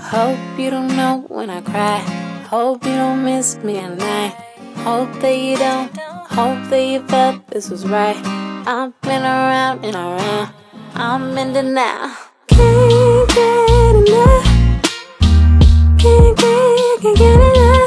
Hope you don't know when I cry. Hope you don't miss me at night. Hope that you don't. Hope that you felt this was right. I've been around and around. I'm in denial. Can't get enough. Can't get enough.